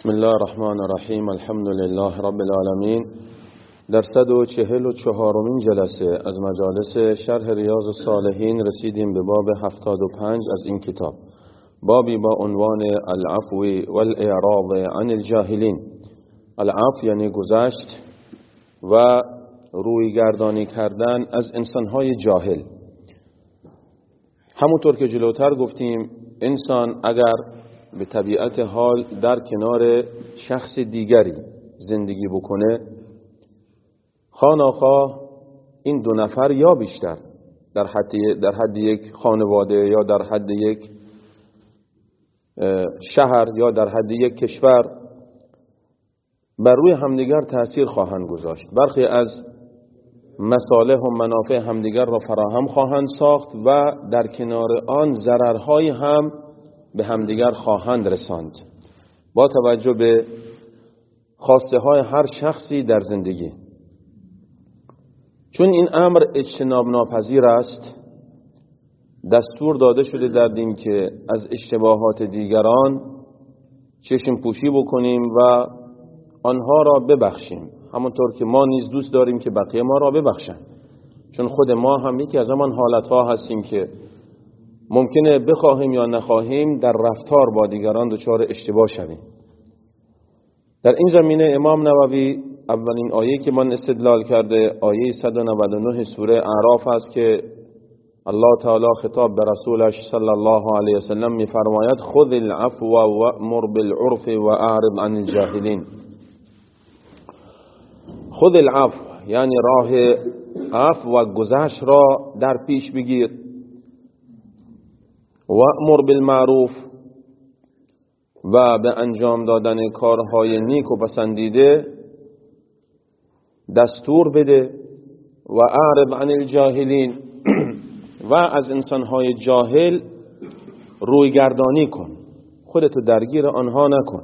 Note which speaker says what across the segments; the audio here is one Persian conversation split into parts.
Speaker 1: بسم الله الرحمن الرحیم. الحمد لله رب العالمین. در 144مین جلسه از مجالس شرح ریاض الصالحین رسیدیم به باب 75 از این کتاب، بابی با عنوان العفو والاعراض عن الجاهلین. العفو یعنی گذشت و روی گردانی کردن از انسانهای جاهل. همونطور که جلوتر گفتیم، انسان اگر به طبیعت حال در کنار شخص دیگری زندگی بکنه، خواه‌ناخواه این دو نفر یا بیشتر در حد یک خانواده یا در حد یک شهر یا در حد یک کشور بر روی همدیگر تأثیر خواهند گذاشت. برخی از مصالح و منافع همدیگر را فراهم خواهند ساخت و در کنار آن ضررهای هم به همدیگر خواهند رساند با توجه به خواسته های هر شخصی در زندگی. چون این امر اجتناب ناپذیر است، دستور داده شده در دین که از اشتباهات دیگران چشم پوشی بکنیم و آنها را ببخشیم، همونطور که ما نیز دوست داریم که بقیه ما را ببخشند. چون خود ما هم یکی از همان حالتها هستیم که ممکنه بخواهیم یا نخواهیم در رفتار با دیگران دچار اشتباه شویم. در این زمینه امام نووی اولین آیه که من استدلال کرده آیه 199 سوره اعراف است که الله تعالی خطاب به رسولش صلی الله علیه وسلم می‌فرماید خذ العفو وأمر بالعرف واعرض عن الجاهلین. خذ العفو یعنی راه عفو و گذشت را در پیش بگیر، وأمر بالمعروف و به انجام دادن کارهای نیک و پسندیده دستور بده، و اعرض عن الجاهلین و از انسانهای جاهل روی گردانی کن، خودتو درگیر آنها نکن.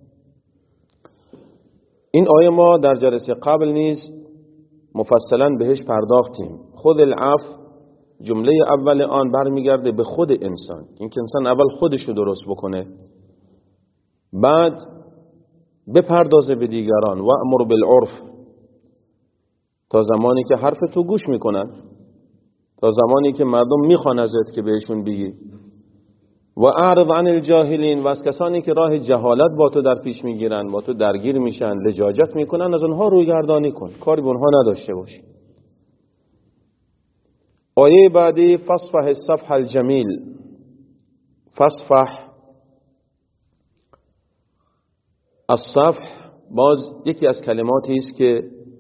Speaker 1: این آیه ما در جلسه قبل نیز مفصلا بهش پرداختیم. خود العفو جمله اول آن برمیگرده به خود انسان، اینکه انسان اول خودشو درست بکنه، بعد بپردازه به دیگران. و امر بالعرف، تا زمانی که حرف تو گوش میکنن، تا زمانی که مردم میخوان ازت که بهشون بگی. و اعرض عن الجاهلین، و از کسانی که راه جهالت با تو در پیش میگیرن، با تو درگیر میشن، لجاجت میکنن، از اونها روی گردانی کن، کاری به اونها نداشته باشی. آیه بعدی فاصفح الصفح الجمیل. فاصفح الصفح باز یکی از کلماتی است که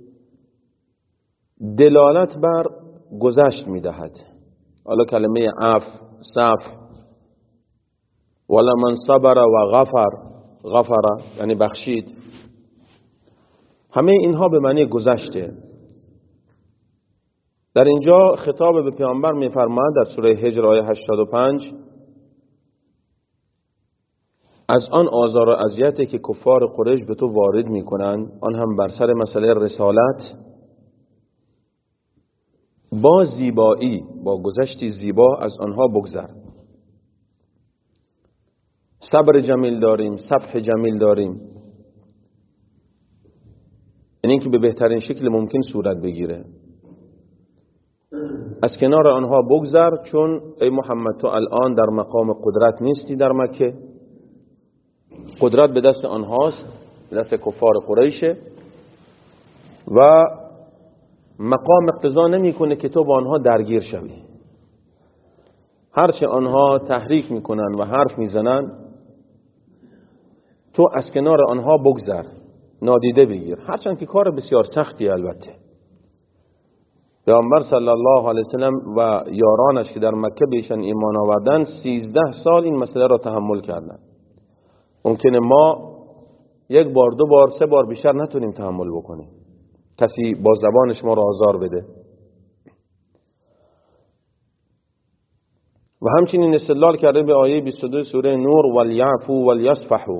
Speaker 1: دلالت بر گذشت میدهد. حالا کلمه عفو، صفح، ولا من صبر و غفر یعنی بخشید، همه اینها به معنی گذشته. در اینجا خطاب به پیامبر می‌فرماید در سوره هجر آیه 85 از آن آزار و اذیتی که کفار قریش به تو وارد می‌کنند، آن هم بر سر مسئله رسالت، با زیبایی، با گذشتی زیبا از آنها بگذر. صبر جمیل داریم، صفح جمیل داریم، یعنی اینکه به بهترین شکل ممکن صورت بگیره. از کنار آنها بگذر، چون ای محمد تو الان در مقام قدرت نیستی در مکه، قدرت به دست آنهاست، به دست کفار قریشه، و مقام اقتضا نمیکنه که تو با آنها درگیر شوی. هرچه آنها تحریک میکنن و حرف میزنن، تو از کنار آنها بگذر، نادیده بگیر، هرچند که کار بسیار سختی. البته پیامبر صلی الله علیه وسلم و یارانش که در مکه بهشان ایمان آوردن 13 سال این مسئله را تحمل کردند. ممکنه ما یک بار، دو بار، سه بار بیشتر نتونیم تحمل بکنیم کسی با زبانش ما را آزار بده. و همچنین استدلال کرده به آیه 22 سوره نور ولیعفو ولیصفحوا،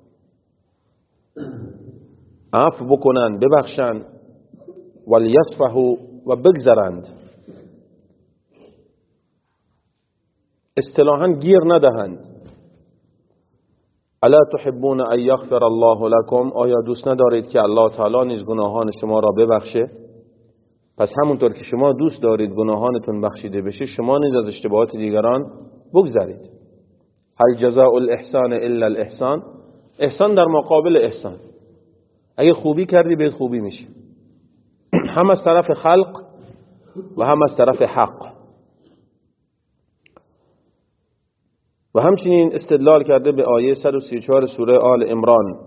Speaker 1: عفو بکنن، ببخشن، ولیصفحوا و بگذرند، اصطلاحاً گیر ندهند. الا تحبون ان یغفر الله لكم، آیا دوست ندارید که الله تعالی نیز گناهان شما را ببخشه؟ پس همونطور که شما دوست دارید گناهانتون بخشیده بشه، شما نیز از اشتباهات دیگران بگذرید. هل جزاء الاحسان الا الاحسان، احسان در مقابل احسان. اگه خوبی کردی بهت خوبی میشه، هم از طرف خلق و هم از طرف حق. و همچنین استدلال کرده به آیه 134 سوره آل عمران،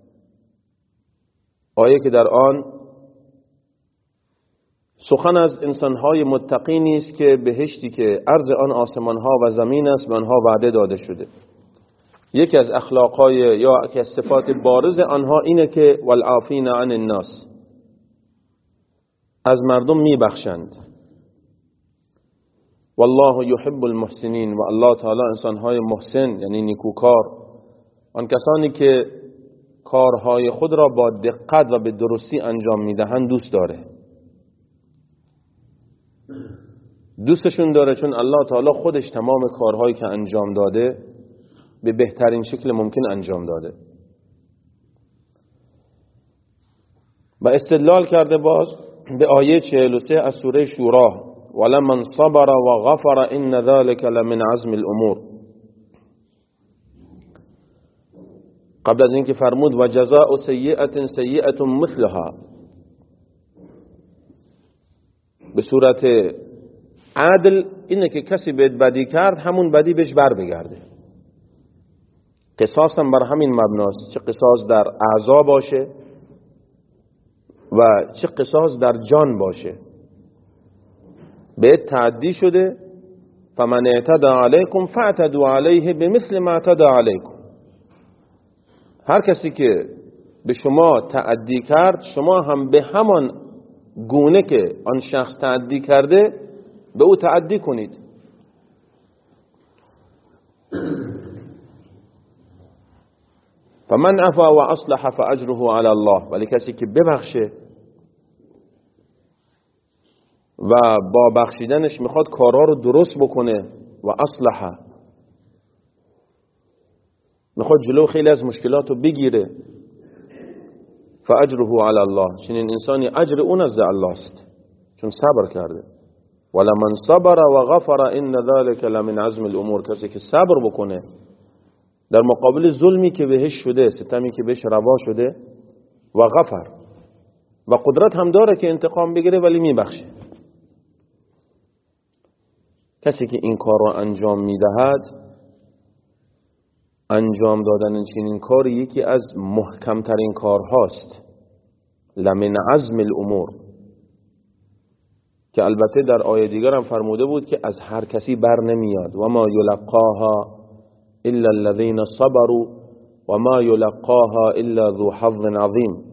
Speaker 1: آیه که در آن سخن از انسانهای متقینی است که بهشتی که عرض آن آسمانها و زمین است به آنها وعده داده شده. یکی از اخلاقهای یا یکی از صفات بارز آنها اینه که والعافین عن الناس، از مردم میبخشند. والله یحب المحسنین، و الله تعالی انسانهای محسن یعنی نیکوکار، آن کسانی که کارهای خود را با دقت و به درستی انجام میدهند دوست داره. دوستشون داره چون الله تعالی خودش تمام کارهایی که انجام داده به بهترین شکل ممکن انجام داده. و استدلال کرده باز به آیه 43 از سوره شورا، ولمن صبر و غفر ان ذلك لمن عزم الامور. قبل از اینکه فرمود و جزاء سیئة سیئة مثلها، به صورت عدل اینه که کسی بهت بدی کرد همون بدی بهش بر بگرده. قصاص هم بر همین مبناست، چه قصاص در اعضا باشه و چه قصاص در جان باشه. بهت تعدی شده، فمن اعتدى علیکم فاعتدوا علیه بمثل ما اعتدى علیکم. هر کسی که به شما تعدی کرد، شما هم به همان گونه که آن شخص تعدی کرده به او تعدی کنید. فمن عفا و اصلح فاجره علی الله، ولی کسی که ببخشه و با بخشیدنش میخواد کارها رو درست بکنه، و اصلح میخواد جلو خیلی از مشکلات رو بگیره، فاجره علی الله، چنین انسانی اجر اون از الله است چون صبر کرده. ولمن صبر و غفر ان ذلك لمن عزم الامور، کسی که صبر بکنه در مقابل ظلمی که بهش شده، ستمی که بهش روا شده، و غفر، و قدرت هم داره که انتقام بگیره ولی میبخشه. کسی که این کار رو انجام میدهد، انجام دادن چنین کاری یکی از محکمترین کارهاست، لمن عزم الامور، که البته در آیه دیگر هم فرموده بود که از هر کسی بر نمیاد. و ما یلقاها الا الذين صبروا و ما یلقاها الا ذو حظ عظیم.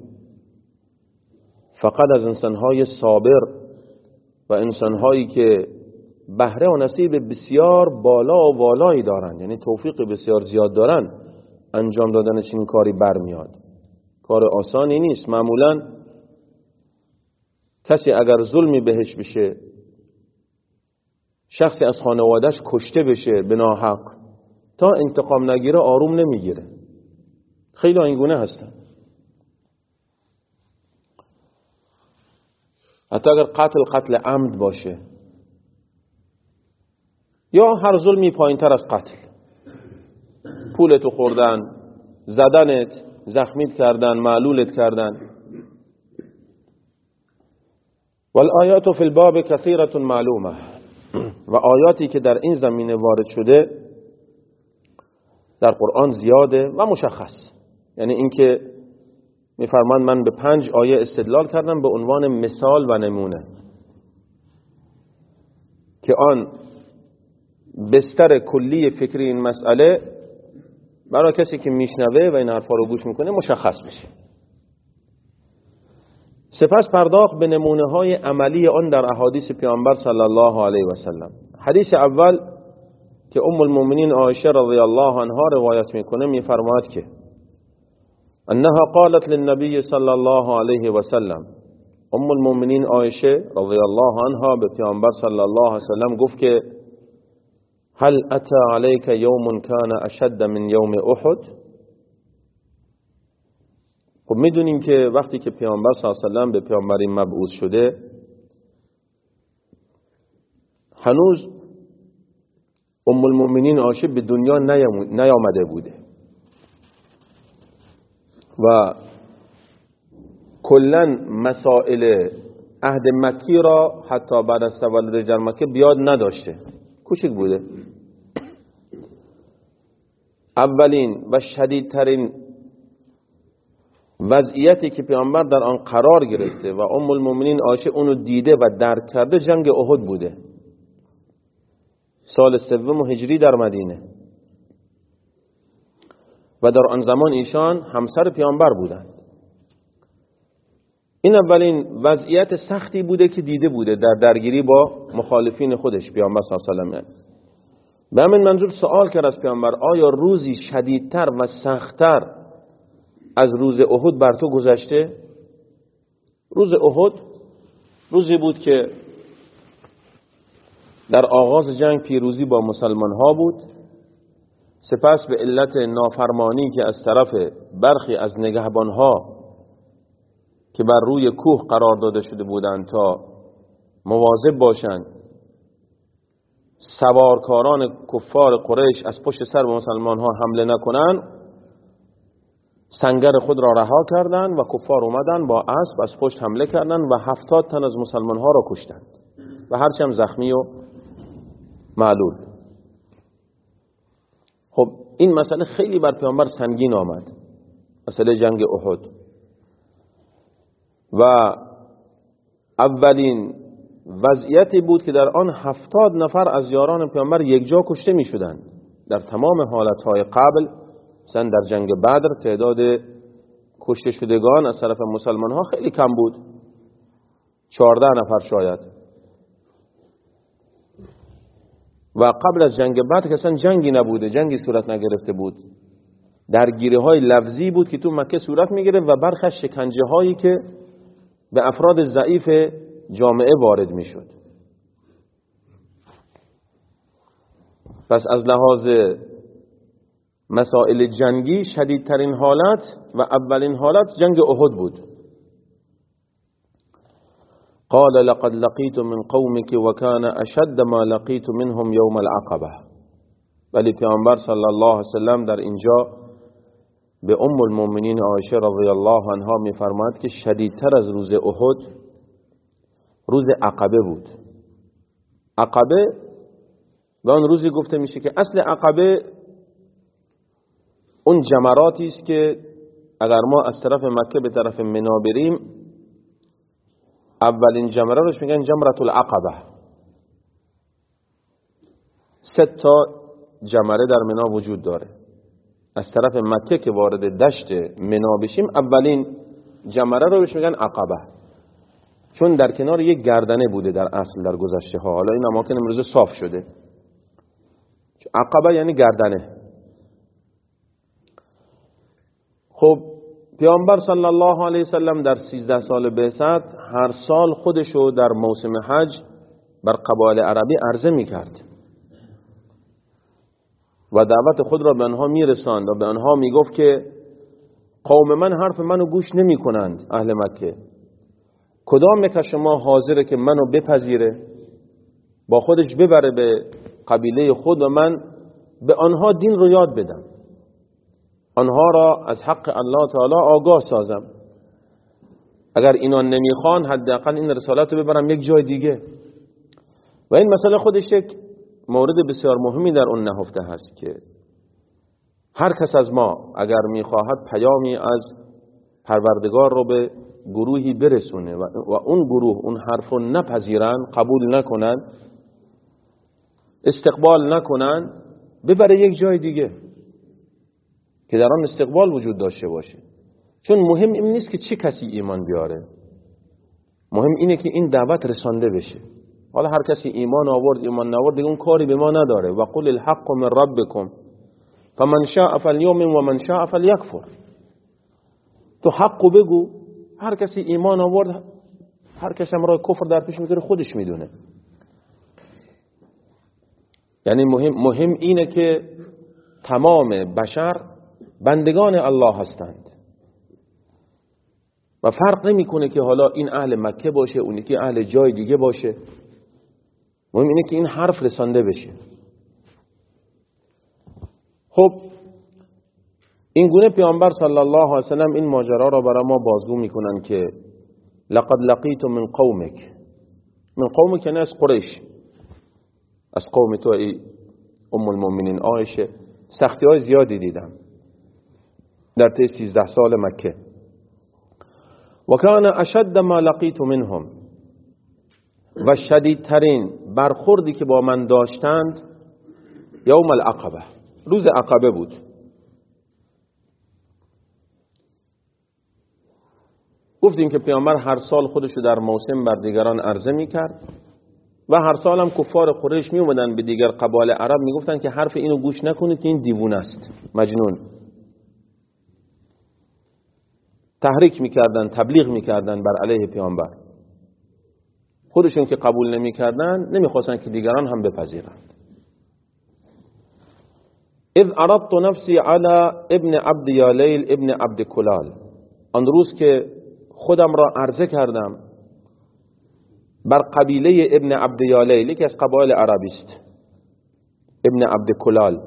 Speaker 1: فقط از انسانهای صابر و انسانهایی که بهره و نصیب بسیار بالا و والایی دارند، یعنی توفیق بسیار زیاد دارند، انجام دادن چنین کاری برمیاد. کار آسانی نیست. معمولا کسی اگر ظلمی بهش بشه، شخصی از خانوادهش کشته بشه به ناحق، تا انتقام نگیره آروم نمیگیره. خیلی اینگونه هستن. حتی اگر قتل عمد باشه یا هر ظلمی پایینتر از قتل، پولتو خوردن، زدنت، زخمیت کردن، معلولت کردن. والآیات فی الباب کثیرة معلومه، و آیاتی که در این زمینه وارد شده در قرآن زیاده و مشخص. یعنی اینکه میفرمان من به 5 آیه استدلال کردم به عنوان مثال و نمونه که آن بستر کلی فکری این مسئله برای کسی که میشنوه و این حرفا رو گوش میکنه مشخص بشه. سپس پرداخت به نمونه های عملی آن در احادیث پیامبر صلی الله علیه و سلم. حدیث اول که ام المؤمنین عایشه رضی الله عنها روایت میکنه میفرماید که انها قالت للنبی صلی الله علیه و سلم، ام المؤمنین عایشه رضی الله عنها به پیامبر صلی الله علیه و سلم گفت که هل اتی علیک یوم کان اشد من یوم احد، خب میدونیم که وقتی که پیامبر صلی الله علیه و آله به پیامبری مبعوث شده، هنوز ام المؤمنین عایشه به دنیا نیامده بوده و کلا مسائل عهد مکی را حتی بعد از تولد در مکه بیاد نداشته، کوچک بوده. اولین و شدیدترین وضعیتی که پیامبر در آن قرار گرفته و ام المؤمنین عایشه اونو دیده و درک کرده جنگ احد بوده، سال 3 هجری در مدینه، و در آن زمان ایشان همسر پیامبر بودند. این اولین وضعیت سختی بوده که دیده بوده در درگیری با مخالفین خودش پیامبر صلی الله علیه و آله. به همین منظور سوال کرد از پیامبر آیا روزی شدیدتر و سختتر از روز احد بر تو گذشته؟ روز احد روزی بود که در آغاز جنگ پیروزی با مسلمان ها بود، سپس به علت نافرمانی که از طرف برخی از نگهبان ها که بر روی کوه قرار داده شده بودند تا مواظب باشند سوارکاران کفار قریش از پشت سر به مسلمان ها حمله نکنند، سنگر خود را رها کردند و کفار اومدن با اسب از پشت حمله کردند و 70 تن از مسلمان ها را کشتند و هرچند زخمی و معلول. خب این مسئله خیلی بر پیامبر سنگین آمد، مسئله جنگ احد، و اولین وضعیتی بود که در آن 70 نفر از یاران پیامبر یک جا کشته می شدند. در تمام حالتهای قبل، مثلا در جنگ بدر تعداد کشته شدگان از طرف مسلمان ها خیلی کم بود، 14 نفر شاید، و قبل از جنگ بدر که اصلا جنگی نبوده، جنگی صورت نگرفته بود، درگیری های لفظی بود که تو مکه صورت می گرفت و برخی شکنجه هایی که به افراد ضعیف جامعه وارد می شد. پس از لحاظ مسائل جنگی شدیدترین حالت و اولین حالت جنگ احد بود. قال لقد لقيت من قومك وكان اشد ما لقيت منهم يوم العقبه. ولی پیامبر صلی الله علیه وسلم در اینجا به ام المؤمنین عایشه رضی الله عنها میفرماید که شدیدتر از روز احد روز عقبه بود. عقبه و اون روزی گفته میشه که اصل عقبه اون جمراتی است که اگر ما از طرف مکه به طرف منا بریم، اولین جمره روش میگن جمرة العقبه. 3 تا جمره در منا وجود داره. از طرف مکه که وارد دشت منا بشیم، اولین جمره رو بهش میگن عقبه، چون در کنار یک گردنه بوده در اصل در گذشته ها. حالا این اماکن امروز صاف شده. عقبه یعنی گردنه. خب پیامبر صلی الله علیه وسلم در 13 سال بعثت هر سال خودشو در موسم حج بر قبایل عربی عرضه میکرد و دعوت خود را به آنها میرساند و به آنها میگفت که قوم من حرف منو گوش نمی کنند، اهل مکه، کدام یک شما حاضره که منو بپذیره، با خودش ببره به قبیله خود و من به آنها دین رو یاد بدم، آنها را از حق الله تعالی آگاه سازم، اگر اینا نمیخوان حداقل این رسالت رو ببرم یک جای دیگه. و این مسئله خودش یک مورد بسیار مهمی در اون نهفته هست که هر کس از ما اگر میخواهد پیامی از پروردگار رو به گروهی برسونه و اون گروه اون حرفو نپذیرن، قبول نکنن، استقبال نکنن، ببره یک جای دیگه که در آن استقبال وجود داشته باشه. چون مهم این نیست که چه کسی ایمان بیاره، مهم اینه که این دعوت رسانده بشه. حالا هر کسی ایمان آورد ایمان نآورد دیگه اون کاری به ما نداره. و قل الحق من ربکم فمن شاء فلیؤمن و من شاء فلیکفر. تو حقو بگو، هر کسی ایمان آورد، هر کسی هم راه کفر در پیش میگیره خودش میدونه. یعنی مهم اینه که تمام بشر بندگان الله هستند و فرق نمیکنه که حالا این اهل مکه باشه، اون که اهل جای دیگه باشه، مهم اینه که این حرف رسانده بشه. خب این گونه پیامبر صلی الله علیه و سلم این ماجرا را برای ما بازگو میکنن که لقد لقیت من قومک، من قومک یعنی از قریش، از قوم تو ای ام المؤمنین عایشه سختی های زیادی دیدم در طی 13 سال مکه. و کان اشد ما لقیت منهم، و شدیدترین برخوردی که با من داشتند یوم العقبه، روز عقبه بود. گفتیم که پیامبر هر سال خودشو در موسم بر دیگران عرضه میکرد و هر سال هم کفار قریش می اومدن به دیگر قبایل عرب میگفتن که حرف اینو گوش نکنید که این دیوونه است، مجنون. تحریک میکردن، تبلیغ میکردن بر علیه پیامبر. خودشون که قبول نمیکردن نمیخواستن که دیگران هم بپذیرند. اذ اردت نفسی علی ابن عبد یالیل ابن عبد کلال، آن روز که خودم را عرضه کردم بر قبیله ابن عبد یالیل، یکی از قبایل عربی است، ابن عبد کلال.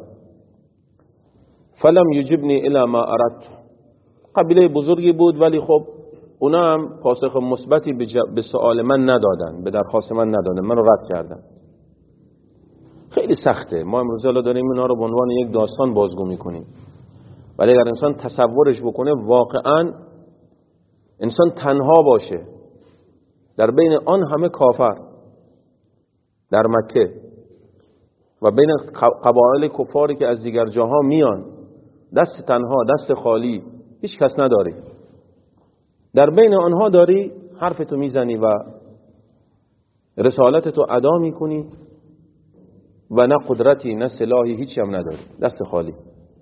Speaker 1: فلم یجبنی الی ما اردت، قبیله بزرگی بود ولی خب اونا هم پاسخ مثبتی به سؤال من ندادن، به درخواست من ندادن، من رو رد کردن. خیلی سخته. ما امروز حالا داریم اینا رو به عنوان یک داستان بازگو میکنیم، ولی اگر انسان تصورش بکنه واقعا انسان تنها باشه در بین آن همه کافر در مکه و بین قبایل کفاری که از دیگر جاها میان، دست تنها، دست خالی، هیچ کس نداری، در بین آنها داری حرفتو میزنی و رسالتتو ادا میکنی و نه قدرتی نه سلاحی هیچی هم نداری، دست خالی.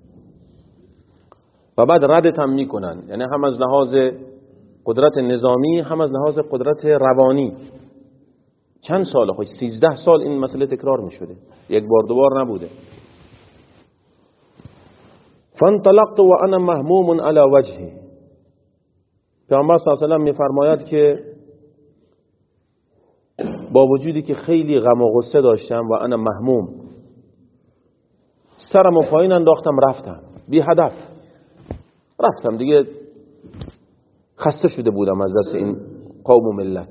Speaker 1: و بعد ردت هم میکنن، یعنی هم از لحاظ قدرت نظامی هم از لحاظ قدرت روانی. چند سال، خود 13 سال این مسئله تکرار میشده، یک بار دو بار نبوده. فانطلقت و انا مهموم علی وجهی، پیامبر صلی الله علیه و آله میفرماید که با وجودی که خیلی غم و غصه داشتم و انا مهموم، سرم و پایین انداختم رفتم، بی هدف رفتم، دیگه خسته شده بودم از دست این قوم و ملت.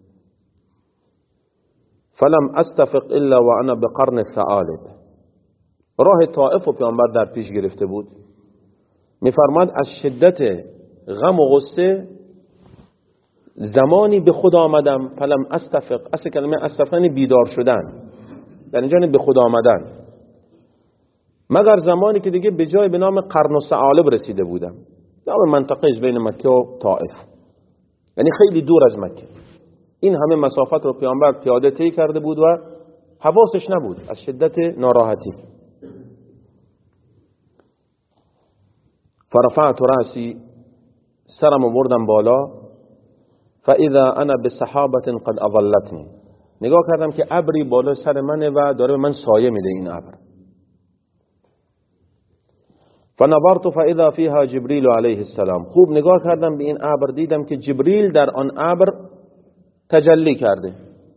Speaker 1: فلم استفق الا و انا بقرن الثعالب، راه طائف و پیامبر در پیش گرفته بود. میفرماد از شدت غم و غصه زمانی به خود آمدم، فلم استفق، اصل کلمه استفق بیدار شدن، در اینجا به خود آمدن، مگر زمانی که دیگه به جای به نام قرن الثعالب رسیده بودم. نام منطقه بین مکه و طائف، یعنی خیلی دور از مکه. این همه مسافت رو پیامبر پیاده طی کرده بود و حواسش نبود از شدت ناراحتی. فرفعت رأسی، سرم بردم بالا، فاذا انا بسحابه قد اظلتنی، نگاه کردم که ابری بالا سر منه و داره به من سایه میده این ابر. فنظرت فاذا فيها جبريل علیه السلام، خوب نگاه کردم به این ابر، دیدم که جبریل در آن ابر تجلی کرده.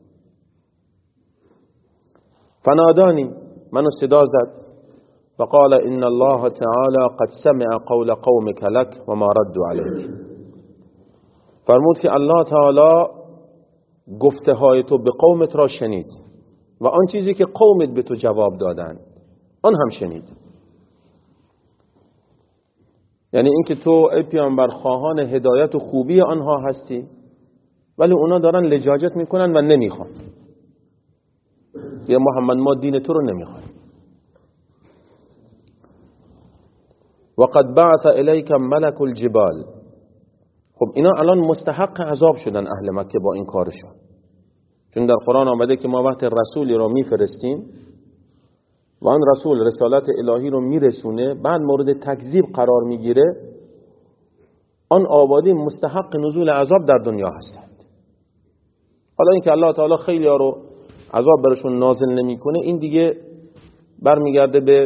Speaker 1: فنادانی، منو صدا زد، فقال ان الله تعالی قد سمع قول قومك لك وما ردوا عليك، فرمود که الله تعالی گفته های تو به قومت را شنید و آن چیزی که قومت به تو جواب دادن آن هم شنید. یعنی اینکه تو ای پیامبر خواهان هدایت و خوبی آنها هستی، ولی اونا دارن لجاجت میکنن و نمیخوان. یا محمد ما دین تو رو نمیخوان. وقد بعث الیک ملک الجبال، خب اینا الان مستحق عذاب شدن اهل مکه با این کارشون، چون در قرآن آمده که ما وقت رسولی رو میفرستیم و آن رسول رسالت الهی رو میرسونه، بعد مورد تکذیب قرار میگیره، آن آبادی مستحق نزول عذاب در دنیا هستند. حالا اینکه الله تعالی خیلی ها رو عذاب برشون نازل نمیکنه، این دیگه برمیگرده به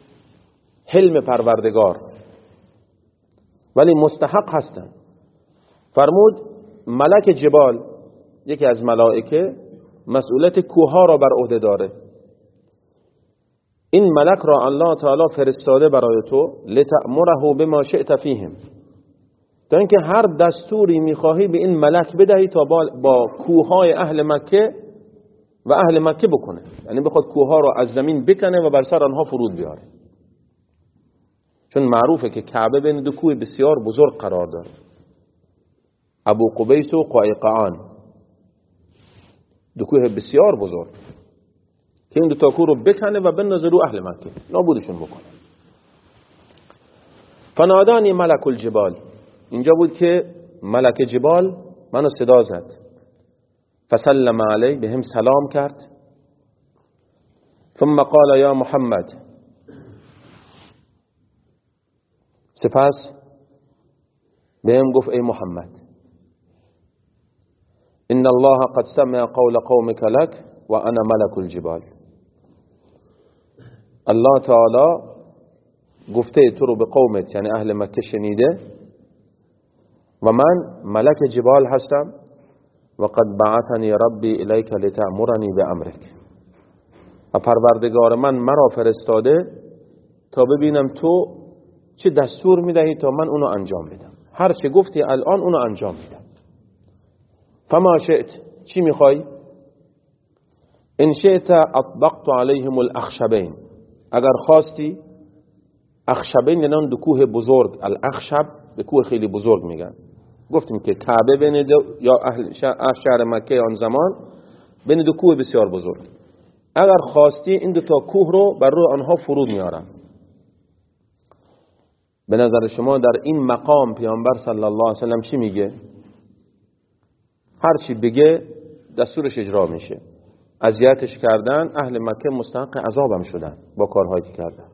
Speaker 1: حلم پروردگار، ولی مستحق هستند. فرمود ملک جبال، یکی از ملائکه، مسئولیت کوها را بر عهده داره. این ملک را الله تعالی فرستاده برای تو لتأمره بما شئت فیهم، تا اینکه هر دستوری میخواهی به این ملک بدهی تا با کوههای اهل مکه و اهل مکه بکنه، یعنی بخواد کوها را از زمین بکنه و بر سر آنها فرود بیاره. چون معروفه که کعبه بین دو کوه بسیار بزرگ قرار داره، ابو قبیس و قایقعان، دو کوه بسیار بزرگ که این دو تا کوه رو بکنه و بندازه رو اهل مکه، نابودشون بکنه. فنادانی ملک الجبال، اینجا بود که ملک جبال منو صدا زد. فسلم علی، بهم سلام کرد. ثم قال یا محمد، سپس بهم گفت ای محمد، ان الله قد سمع قول قومك لك و انا ملک الجبال. الله تعالی گفته تو رو به قومت یعنی اهل مکه شنیده و من ملک جبال هستم و قد بعثنی ربی الیک لتأمرنی بامرک، و پروردگار من مرا فرستاده تا ببینم تو چه دستور میدهی تا من اونو انجام بدم. هر چه گفتی الان اونو انجام میدم. فما شئت، چی میخوای؟ ان شئت اطبقت علیهم الاخشبین، اگر خواستی، اخشبین یعنی دو کوه بزرگ، الاخشب به کوه خیلی بزرگ میگن. گفتیم که کعبه بین دو یا اهل شهر مکه آن زمان بین دو کوه بسیار بزرگ، اگر خواستی این دو تا کوه رو بر روی آنها فرود میارم. به نظر شما در این مقام پیامبر صلی الله علیه و سلم چی میگه؟ هر چی بگه دستورش اجرا میشه. اذیتش کردن، اهل مکه مستحق عذابم شدن با کارهایی که کردن.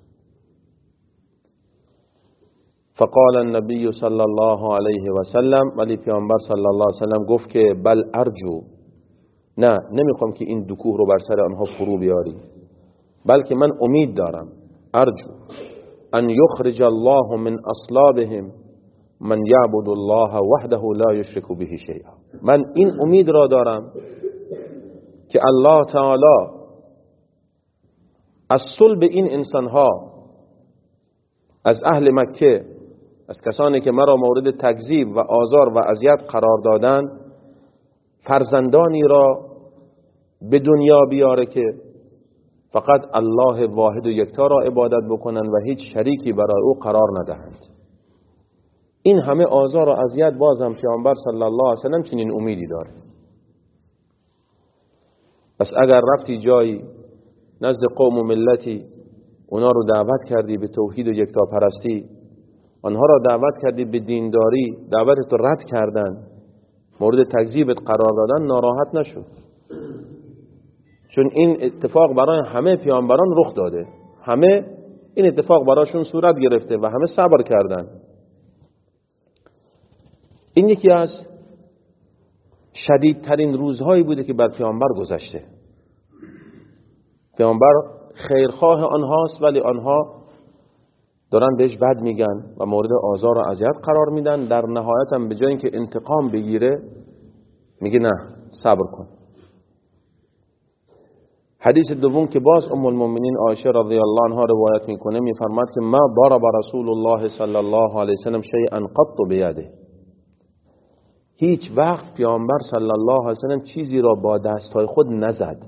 Speaker 1: فقال النبی صلی الله علیه و سلم، ولی پیامبر صلی الله علیه و سلم گفت که بل ارجو، نه نمیخوام که این دو کوه رو بر سر آنها فرو بیاری، بلکه من امید دارم، ارجو ان یخرج الله من اصلابهم من یعبد الله وحده لا یشرک به شیئا. من این امید را دارم که الله تعالی از صلب این انسانها، از اهل مکه، از کسانی که مرا مورد تکذیب و آزار و اذیت قرار دادن، فرزندانی را به دنیا بیاره که فقط الله واحد و یکتا را عبادت بکنن و هیچ شریکی برای او قرار ندهند. این همه آزار و اذیت بازم پیامبر صلی الله علیه و سلم چنین امیدی داره. پس اگر رفتی جایی نزد قوم و ملتی، اونا رو دعوت کردی به توحید و یکتا پرستی، آنها را دعوت کردی به دینداری، دعوتت رو رد کردن، مورد تکذیبت قرار دادن، ناراحت نشو، چون این اتفاق برای همه پیامبران رخ داده، همه این اتفاق براشون صورت گرفته و همه صبر کردن. این یکی از شدیدترین روزهایی بوده که بر پیامبر گذشته. پیامبر خیرخواه آنهاست ولی آنها دارن بهش بد میگن و مورد آزار و اذیت قرار میدن. در نهایت هم به جای اینکه انتقام بگیره میگه نه، صبر کن. حدیث دوم که باز ام المؤمنین عایشه رضی الله عنها روایت میکنه، میفرماد که ما ضرب رسول الله صلی الله علیه وسلم شیئا قط بیده، هیچ وقت پیامبر صلی الله علیه وسلم چیزی را با دستهای خود نزد.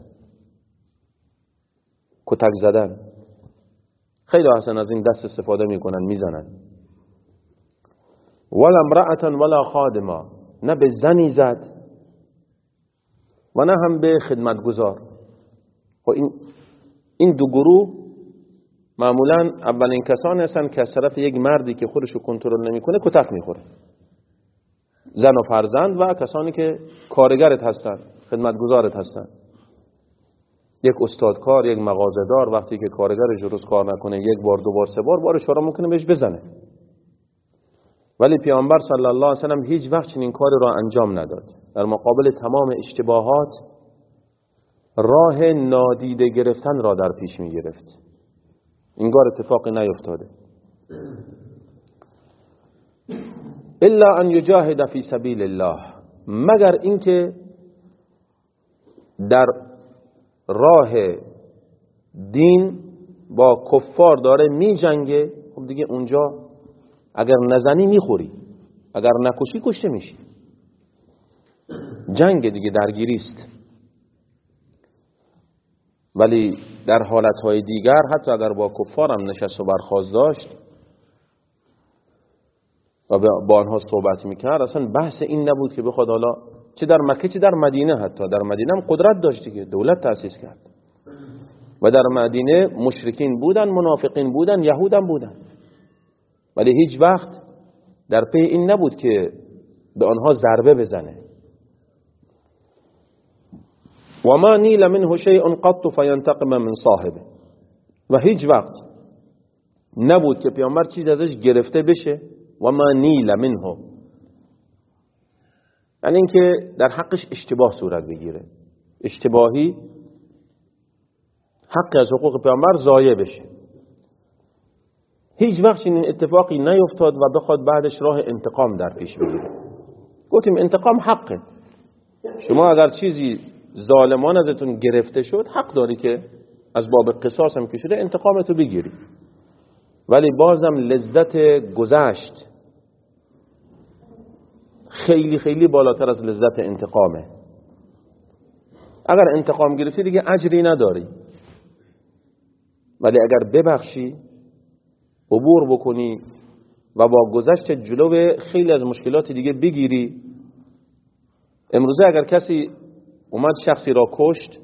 Speaker 1: کتک زدن، خیلی حسن از این دست استفاده میکنن، میزنن. ولا امرأة ولا خادمه، نه به زنی زد و نه هم به خدمتگزار. و این دو گروه معمولا اولین کسانی هستن که از طرف یک مردی که خودشو کنترل نمیکنه کتک میخوره. زن و فرزند و کسانی که کارگرت هستن، خدمتگزارت هستن. یک استادکار، یک مغازه‌دار وقتی که کارگرش درست کار نکنه، یک بار، دو بار، سه بار، بار چهارم ممکنه بهش بزنه. ولی پیامبر صلی الله علیه و سلم هیچ وقت چنین کاری را انجام نداد. در مقابل تمام اشتباهات راه نادیده گرفتن را در پیش می گرفت. انگار اتفاقی نیفتاده. الا ان یجاهد فی سبیل الله، مگر اینکه در راه دین با کفار داره می جنگه. خب دیگه اونجا اگر نزنی میخوری، اگر نکشی کشته میشی. جنگ دیگه درگیریست. ولی در حالتهای دیگر حتی اگر با کفار هم نشست و برخاست داشت و با آنها صحبت میکرد، اصلا بحث این نبود که بخواد حالا چه در مکه چه در مدینه، حتی در مدینه هم قدرت داشت دیگه، دولت تأسیس کرد و در مدینه مشرکین بودن، منافقین بودن، یهود هم بودن، ولی هیچ وقت در پی این نبود که به آنها ضربه بزنه. و ما نیل منه شیء قط فینتقم من صاحبه، و هیچ وقت نبود که پیامبر چیز ازش گرفته بشه. و ما نیل منه یعنی اینکه در حقش اشتباه صورت بگیره، اشتباهی حق از حقوق پیامبر ضایع بشه. هیچ وقت این اتفاقی نیفتاد و بخواد بعدش راه انتقام در پیش بگیره. گفتیم انتقام حقه. شما اگر چیزی ظالمان ازتون گرفته شد، حق داری که از باب قصاص هم که شده انتقامتو بگیری، ولی بازم لذت گذشت خیلی خیلی بالاتر از لذت انتقامه. اگر انتقام گرفتی دیگه اجری نداری، ولی اگر ببخشی، عبور بکنی و با گذشت جلو خیلی از مشکلات دیگه بگیری. امروزه اگر کسی اومد شخصی را کشت،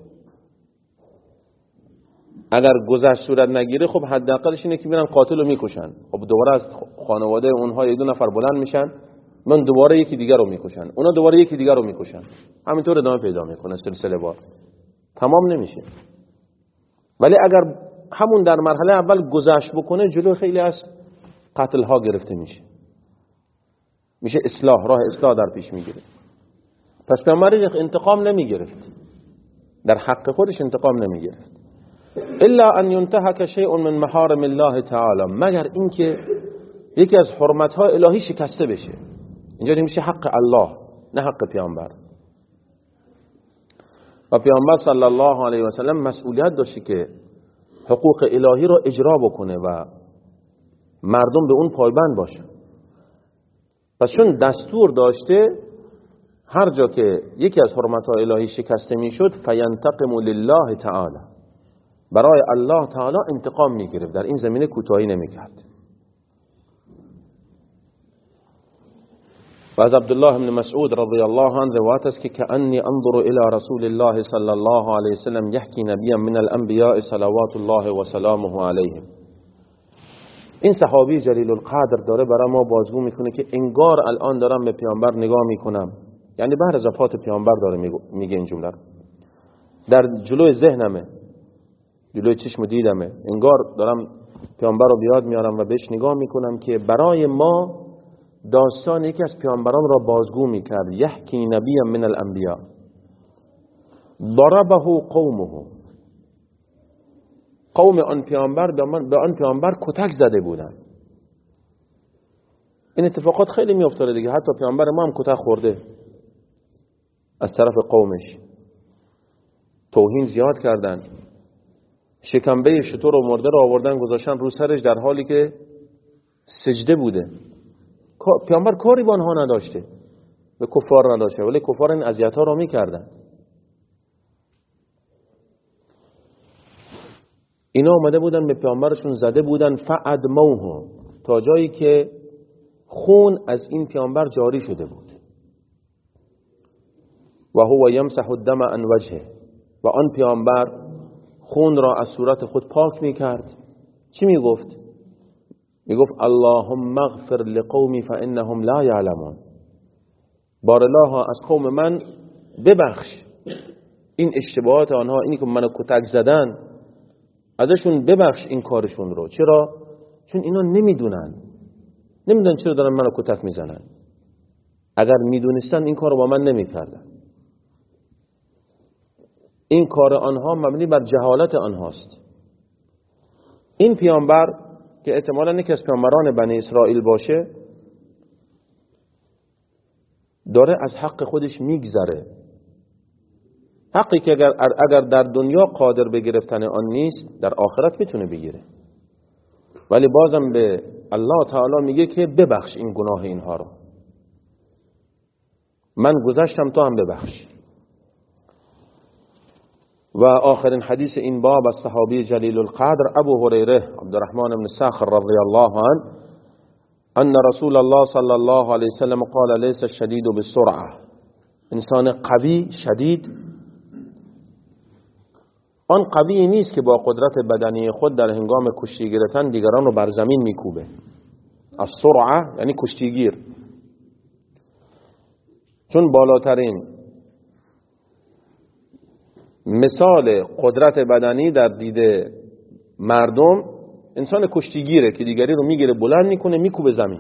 Speaker 1: اگر گذشت صورت نگیره، خب حداقلش اینه که میرن قاتل رو میکشن. خب دوباره از خانواده اونها یک دو نفر بلند میشن، من دوباره یکی دیگر رو میکشن، اونا دوباره یکی دیگر رو میکشن، همینطور ادامه پیدا میکنه سلسله وار، تمام نمیشه. ولی اگر همون در مرحله اول گذشت بکنه، جلو خیلی از قتل ها گرفته میشه اصلاح، راه اصلاح در پیش میگیره. پس پیامبر انتقام نمیگرفت، در حق خودش انتقام نمیگرفت. الا ان ينتهك شيء من محارم الله تعالی، مگر اینکه یکی از حرمت ها الهی شکسته بشه. اینجا میشه حق الله، نه حق پیامبر. و پیامبر صلی الله علیه و سلم مسئولیت داشته که حقوق الهی رو اجرا بکنه و مردم به اون پایبند باشن. پس چون دستور داشته، هر جا که یکی از حرمت‌های الهی شکسته میشد، فینتقم لله تعالی، برای الله تعالی انتقام میگرفت، در این زمینه کوتاهی نمیکرد. و از عبدالله بن مسعود رضی الله عنه روایت است که کأنی انظر الى رسول الله صلی الله علیه وسلم یحکی نبیا من الانبیاء صلوات الله و سلامه علیهم. این صحابی جلیل القدر داره برای ما بازگو میکنه که انگار الان دارم به پیامبر نگاه میکنم، یعنی بعد از وفات پیامبر داره میگه این جمله رو، در جلوی ذهنمه، جلوی چشم دیدمه، انگار دارم پیامبر رو بیاد میارم و بهش نگاه میکنم که برای ما داستان یکی از پیامبران را بازگو میکرد. یحکی نبیا من الانبیاء ضربه قومه، قوم آن پیامبر به آن پیامبر کتک زده بودن. این اتفاقات خیلی میافتاده دیگه، حتی پیامبر ما هم کتک خورده از طرف قومش، توهین زیاد کردن، شکمبه شتر و مرده را آوردن گذاشتن رو سرش در حالی که سجده بوده. پیامبر کاری با آنها نداشته، به کفار نداشته، ولی کفار این اذیت‌ها را میکردن. اینا آمده بودن به پیامبرشون زده بودن، فادموه، تا جایی که خون از این پیامبر جاری شده بود. و هو یمسح الدم عن وجهه، و آن پیامبر خون را از صورت خود پاک میکرد. چی میگفت؟ میگفت اللهم اغفر لقومی فانهم لا یعلمون، بارالله از قوم من ببخش این اشتباهات آنها، اینی که منو کتک زدن، ازشون ببخش این کارشون رو. چرا؟ چون اینا نمیدونن چرا دارن منو کتک میزنن. اگر میدونستن این کارو با من نمیکردن. این کار آنها مبنی بر جهالت آنهاست. این پیامبر که احتمالاً یکی از پیامبران بنی اسرائیل باشه، داره از حق خودش میگذره. حقی که اگر در دنیا قادر به گرفتن آن نیست، در آخرت میتونه بگیره، ولی بازم به الله تعالی میگه که ببخش این گناه اینها رو، من گذشتم تو هم ببخش. و آخرین حدیث این باب از صحابی جلیل القدر ابو هریره عبدالرحمن بن صخر رضی الله عنه ان رسول الله صلی الله علیه وسلم قال لیس الشدید بالسرعه، انسان قوی شدید آن قوی نیست که با قدرت بدنی خود در هنگام کشتی گرفتن دیگران رو بر زمین میکوبه. السرعه یعنی کشتیگیر، چون بالاترین مثال قدرت بدنی در دید مردم انسان کشتیگیره که دیگری رو میگیره بلند میکنه میکوبه زمین.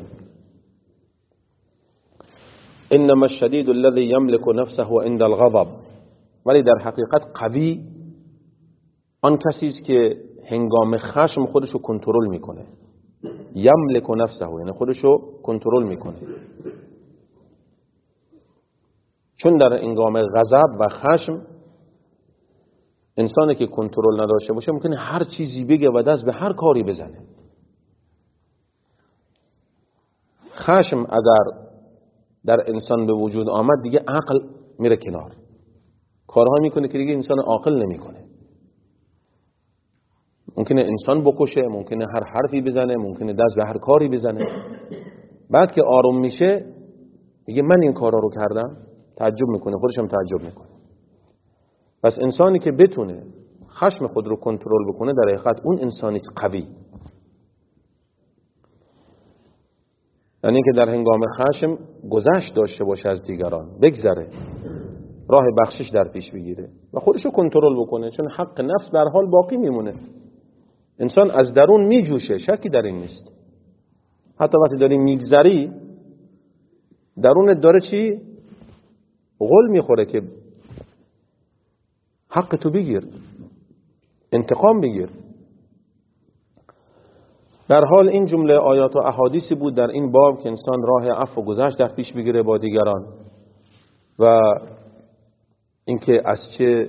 Speaker 1: انما الشدید الذي يملك نفسه عند الغضب، ولی در حقیقت قوی آن کسی است که هنگام خشم خودش رو کنترل میکنه. یملک نفسه یعنی خودش رو کنترل میکنه، چون در هنگام غضب و خشم انسانی که کنترل نداشته باشه ممکنه هر چیزی بگه و دست به هر کاری بزنه. خشم اگر در انسان به وجود آمد دیگه عقل میره کنار، کارها میکنه که دیگه انسان عاقل نمیکنه. ممکنه انسان بکشه، ممکنه هر حرفی بزنه، ممکنه دست به هر کاری بزنه. بعد که آروم میشه میگه من این کارا رو کردم، تعجب میکنه، خودش هم تعجب میکنه. پس انسانی که بتونه خشم خود رو کنترل بکنه در حقیقت اون انسانی قوی، یعنی که در هنگام خشم گذشت داشته باشه از دیگران، بگذره، راه بخشش در پیش بگیره و خودش رو کنترل بکنه، چون حق نفس به هر حال باقی میمونه. انسان از درون میجوشه، شکی در این نیست. حتی وقتی داری میگذری درونت داره چی؟ غل میخوره که حق تو بگیر، انتقام بگیر. در حال این جمله آیات و احادیثی بود در این باب که انسان راه عفو و گذشت در پیش بگیره با دیگران و اینکه از چه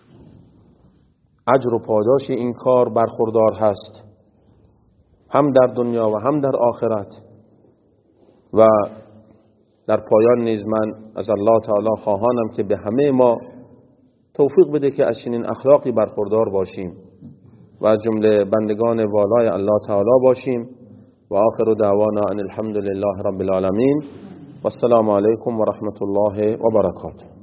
Speaker 1: اجر و پاداش این کار برخوردار هست، هم در دنیا و هم در آخرت. و در پایان نیز من از الله تعالی خواهانم که به همه ما توفیق بده که از چنین اخلاقی برخوردار باشیم و از جمله بندگان والای الله تعالی باشیم. و آخر دعوانا ان الحمد لله رب العالمین و السلام علیکم و رحمت الله و برکاته.